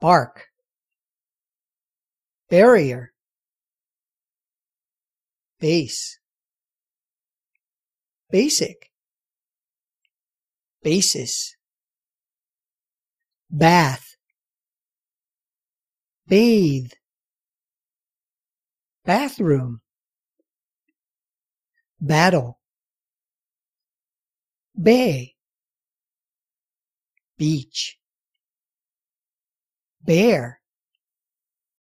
bark, barrier, base, basic, basis, bath, bathe, bathroom, battle, bay, beach, bear,